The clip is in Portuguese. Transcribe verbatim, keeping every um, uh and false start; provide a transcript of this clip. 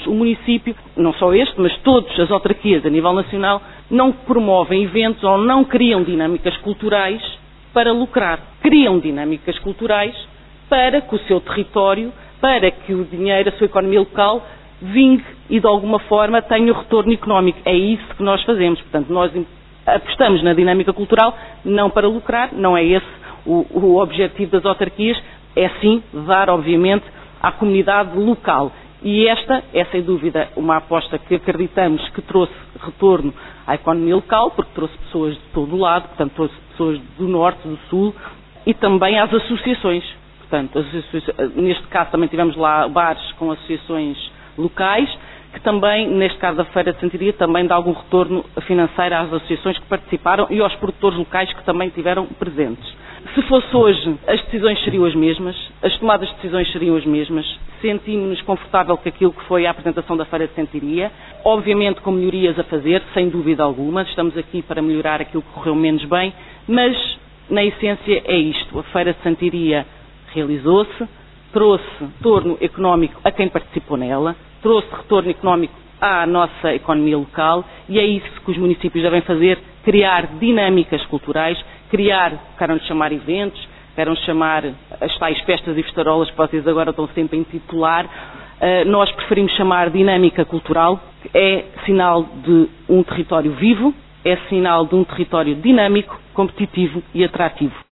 anos o município, não só este, mas todas as autarquias a nível nacional, não promovem eventos ou não criam dinâmicas culturais para lucrar. Criam dinâmicas culturais para que o seu território, para que o dinheiro, a sua economia local, vingue e de alguma forma tenha o retorno económico. É isso que nós fazemos. Portanto, nós apostamos na dinâmica cultural não para lucrar, não é esse o, o objetivo das autarquias, é sim dar, obviamente, à comunidade local. E esta é, sem dúvida, uma aposta que acreditamos que trouxe retorno à economia local, porque trouxe pessoas de todo o lado, portanto, trouxe pessoas do norte, do sul, e também às associações. Portanto, as associações, neste caso também tivemos lá bares com associações locais, que também, neste caso da Feira de Santiria, também dá algum retorno financeiro às associações que participaram e aos produtores locais que também tiveram presentes. Se fosse hoje, as decisões seriam as mesmas, as tomadas de decisões seriam as mesmas, sentimos-nos confortável com aquilo que foi a apresentação da Feira de Santiria, obviamente com melhorias a fazer, sem dúvida alguma, estamos aqui para melhorar aquilo que correu menos bem, mas, na essência, é isto. A Feira de Santiria realizou-se, trouxe retorno económico a quem participou nela, trouxe retorno económico à nossa economia local e é isso que os municípios devem fazer, criar dinâmicas culturais, criar, queiram chamar eventos, queiram chamar as tais festas e festarolas que vocês agora estão sempre a intitular. Uh, nós preferimos chamar dinâmica cultural, é sinal de um território vivo, é sinal de um território dinâmico, competitivo e atrativo.